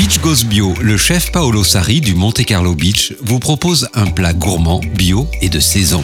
Beach Goes Bio, le chef Paolo Sarri du Monte Carlo Beach vous propose un plat gourmand, bio et de saison.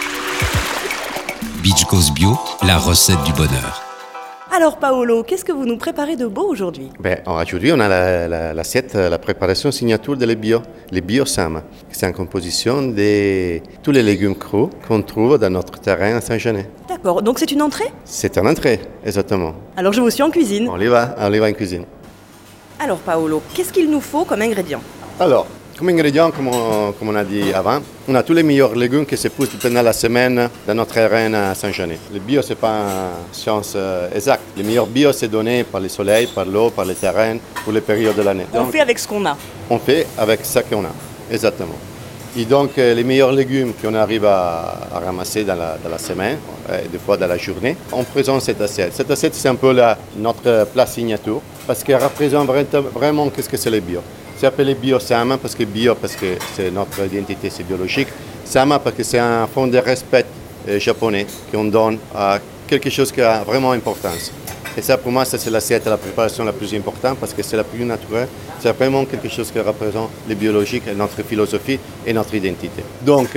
Beach Goes Bio, la recette du bonheur. Alors Paolo, qu'est-ce que vous nous préparez de beau aujourd'hui? Aujourd'hui, on a l'assiette, la préparation signature de les bio Sama. C'est en composition de tous les légumes crus qu'on trouve dans notre terrain à Saint-Genès. D'accord, donc c'est une entrée? C'est une entrée, exactement. Alors je vous suis en cuisine. On y va en cuisine. Alors Paolo, qu'est-ce qu'il nous faut comme ingrédients? Alors, comme ingrédient, comme on a dit avant, on a tous les meilleurs légumes qui se poussent pendant la semaine dans notre terrain à Saint-Genès. Le bio, ce n'est pas une science exacte. Le meilleur bio, c'est donné par le soleil, par l'eau, par le terrain, pour les périodes de l'année. On fait avec ce qu'on a. On fait avec ce qu'on a, exactement. Et donc, les meilleurs légumes qu'on arrive à ramasser dans la semaine, des fois dans la journée, on présente cette assiette. Cette assiette, c'est un peu notre plat signature, parce qu'elle représente vraiment qu'est-ce que c'est le bio. C'est appelé bio Sama parce que c'est notre identité, c'est biologique. Sama parce que c'est un fond de respect japonais qu'on donne à quelque chose qui a vraiment importance. Et ça, pour moi, c'est l'assiette, la préparation la plus importante parce que c'est la plus naturelle. C'est vraiment quelque chose qui représente le biologique, notre philosophie et notre identité. Donc,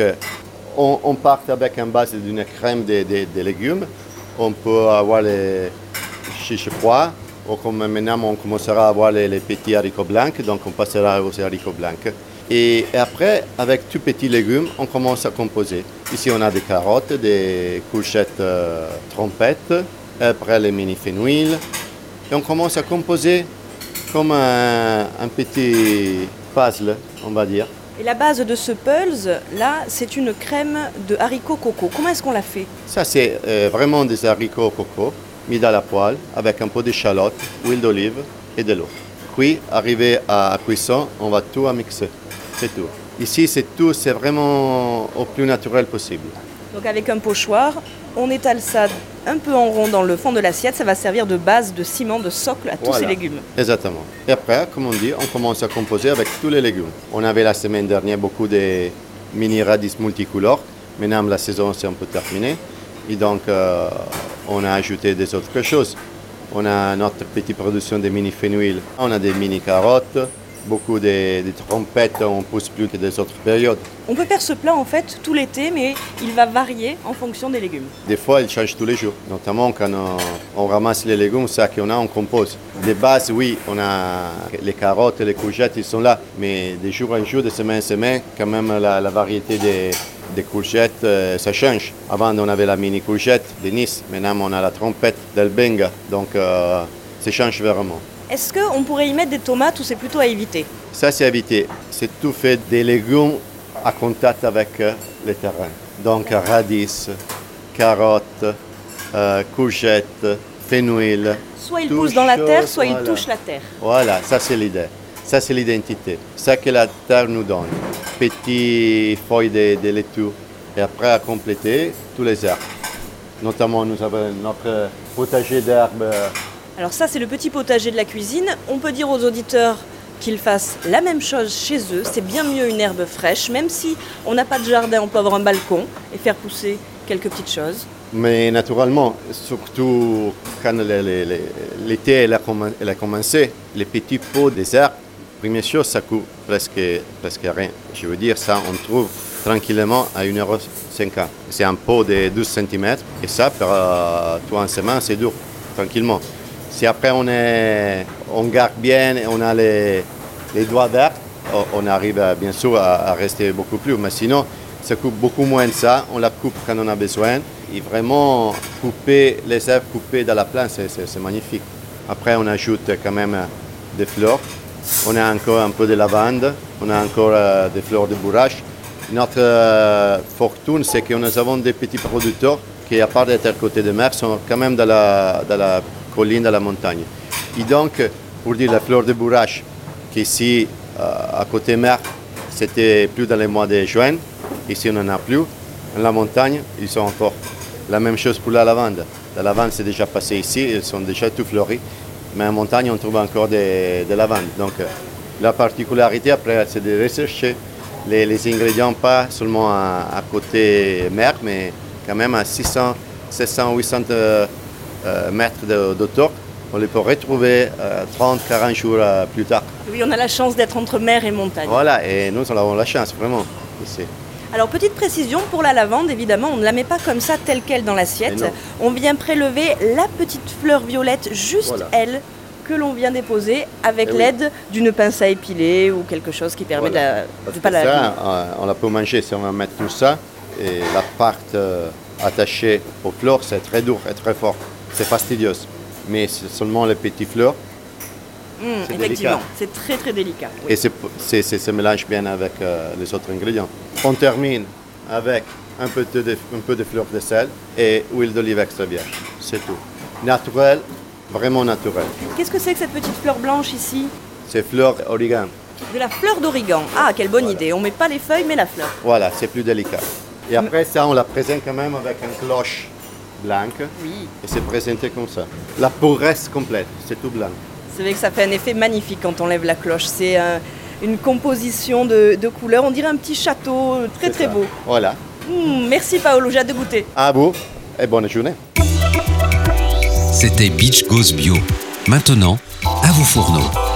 on part avec une base d'une crème de légumes. On peut avoir les chiches pois. Ou comme maintenant, on commencera à avoir les petits haricots blancs, donc on passera aux haricots blancs. Et après, avec tous petits légumes, on commence à composer. Ici, on a des carottes, des courgettes trompettes, après les mini fenouil. Et on commence à composer comme un petit puzzle, on va dire. Et la base de ce pulse, là, c'est une crème de haricots coco. Comment est-ce qu'on la fait? Ça, c'est vraiment des haricots coco mis dans la poêle avec un peu d'échalote, huile d'olive et de l'eau. Puis, arrivé à cuisson, on va tout mixer. C'est tout. Ici, c'est vraiment au plus naturel possible. Donc avec un pochoir, on étale ça un peu en rond dans le fond de l'assiette. Ça va servir de base, de ciment, de socle à tous ces légumes. Exactement. Et après, comme on dit, on commence à composer avec tous les légumes. On avait la semaine dernière beaucoup de mini radis multicolores. Maintenant, la saison c'est un peu terminée. Et donc, on a ajouté des autres choses. On a notre petite production de mini fenouil. On a des mini carottes, beaucoup de trompettes, on pousse plus que des autres périodes. On peut faire ce plat en fait tout l'été, mais il va varier en fonction des légumes. Des fois, il change tous les jours. Notamment quand on ramasse les légumes, ça qu'on a, on compose. De base, oui, on a les carottes, les courgettes, ils sont là. Mais de jour en jour, de semaine en semaine, quand même la variété des courgettes, ça change. Avant, on avait la mini courgette de Nice. Maintenant, on a la trompette d'Albenga. Donc, ça change vraiment. Est-ce qu'on pourrait y mettre des tomates ou c'est plutôt à éviter? Ça, c'est à éviter. C'est tout fait des légumes à contact avec le terrain. Donc, radis, carottes, courgettes, fenouil. Soit ils poussent dans la terre, soit ils touchent la terre. Voilà, ça c'est l'idée. Ça c'est l'identité. Ça que la terre nous donne. Petites feuilles de laitue. Et après, à compléter, tous les herbes. Notamment, nous avons notre potager d'herbes. Alors ça, c'est le petit potager de la cuisine. On peut dire aux auditeurs qu'ils fassent la même chose chez eux. C'est bien mieux une herbe fraîche, même si on n'a pas de jardin, on peut avoir un balcon et faire pousser quelques petites choses. Mais naturellement, surtout quand l'été a commencé, les petits pots des herbes, première chose, ça coûte presque rien. Je veux dire, ça, on trouve tranquillement à 1,50 €. C'est un pot de 12 cm et ça, pour toi en semaine, c'est dur, tranquillement. Si après on garde bien et on a les doigts verts, on arrive bien sûr à rester beaucoup plus. Mais sinon, ça coupe beaucoup moins de ça. On la coupe quand on a besoin. Et vraiment, couper les herbes coupées dans la plante, c'est magnifique. Après, on ajoute quand même des fleurs. On a encore un peu de lavande. On a encore des fleurs de bourrache. Notre fortune, c'est que nous avons des petits producteurs qui, à part d'être à côté de mer, sont quand même dans la colline, dans la montagne. Et donc, pour dire la fleur de bourrache, qui ici, à côté mer, c'était plus dans les mois de juin. Ici, on n'en a plus. En la montagne, ils sont encore. La même chose pour la lavande. La lavande, c'est déjà passé ici, ils sont déjà tout fleuris. Mais en montagne, on trouve encore des lavandes. Donc, la particularité, après, c'est de rechercher les ingrédients, pas seulement à côté mer, mais quand même à 600, 700, 800 mètres d'auteur. on les peut retrouver 30-40 jours plus tard. Oui, on a la chance d'être entre mer et montagne. Voilà, et nous avons la chance, vraiment, ici. Alors, petite précision, pour la lavande, évidemment, on ne la met pas comme ça, telle qu'elle dans l'assiette. Mais non. On vient prélever la petite fleur violette, juste Voilà. elle, que l'on vient déposer avec Eh oui. l'aide d'une pince à épiler ou quelque chose qui permet Voilà. de Parce pas que la... ça, on la peut manger si on va mettre tout ça. Et la partie attachée aux fleurs, c'est très dur et très fort. C'est fastidieux. Mais c'est seulement les petites fleurs. C'est effectivement, délicat. c'est très très délicat. Oui. Et se mélange bien avec les autres ingrédients. On termine avec un peu de fleur de sel et huile d'olive extra vierge. C'est tout. Naturel, vraiment naturel. Qu'est-ce que c'est que cette petite fleur blanche ici? C'est fleur origan. De la fleur d'origan. Ah, quelle bonne Voilà. idée. On met pas les feuilles, mais la fleur. Voilà, c'est plus délicat. Et après ça, on la présente quand même avec une cloche blanche. Oui. Et c'est présenté comme ça. La peau reste complète, c'est tout blanc. C'est vrai que ça fait un effet magnifique quand on lève la cloche. C'est une composition de couleurs. On dirait un petit château très C'est très ça. beau. Voilà. Merci Paolo, j'ai hâte de goûter. À vous et bonne journée. C'était Beach Goes Bio. Maintenant, à vos fourneaux.